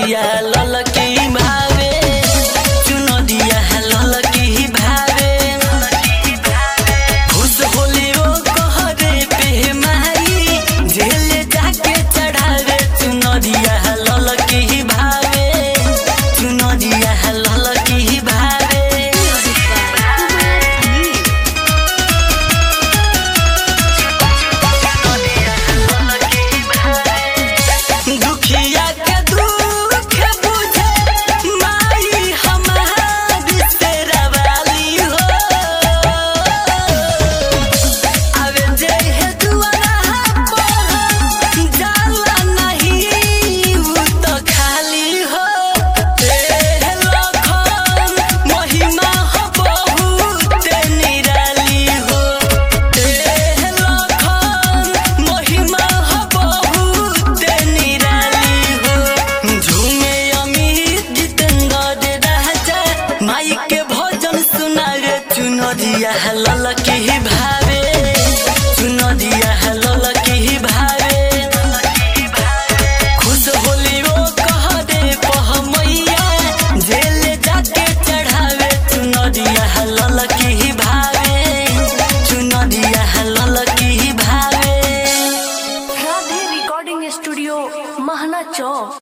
चुनरिया ललकी भावे, चुनरिया ललकी भावे। खुश होली ओ कहरे पे माई, जेल जाके चढ़ावे चुनरिया ललकी भावे, चुनरिया ललकी भावे। दुखिया के दुख बुझे माई हमारी शेरावाली हो, आवे जे है दुआरा पर जाला नहीं उ तो खाली हो। लखन महिमा हो बहुत निराली हो, लखन महिमा हो बहुत निराली हो। झूमे अमित जितेंद्र राजा, माई के भजन सुनावे चुनरिया ललकी भावे, चुनरिया ललकी भावे। खुश होली ओ कहरे पह मैया, जेल जाके चढ़ावे चुनरिया ललकी भावे, चुनरिया ललकी भावे। राधे रिकॉर्डिंग स्टूडियो महना चौक।